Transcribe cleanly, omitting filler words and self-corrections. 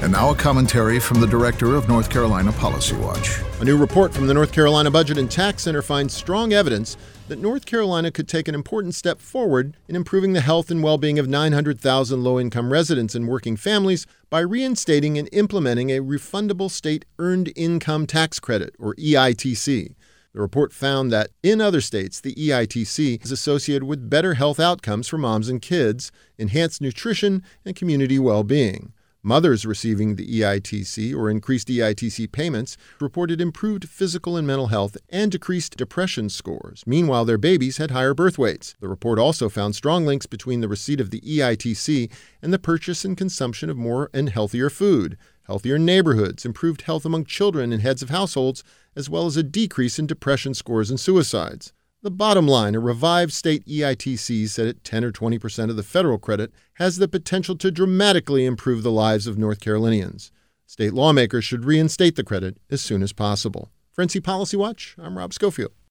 And now a commentary from the director of North Carolina Policy Watch. A new report from the North Carolina Budget and Tax Center finds strong evidence that North Carolina could take an important step forward in improving the health and well-being of 900,000 low-income residents and working families by reinstating and implementing a refundable state earned income tax credit, or EITC. The report found that in other states, the EITC is associated with better health outcomes for moms and kids, enhanced nutrition, and community well-being. Mothers receiving the EITC or increased EITC payments reported improved physical and mental health and decreased depression scores. Meanwhile, their babies had higher birth weights. The report also found strong links between the receipt of the EITC and the purchase and consumption of more and healthier food, healthier neighborhoods, improved health among children and heads of households, as well as a decrease in depression scores and suicides. The bottom line, a revived state EITC set at 10 or 20% of the federal credit has the potential to dramatically improve the lives of North Carolinians. State lawmakers should reinstate the credit as soon as possible. For NC Policy Watch, I'm Rob Schofield.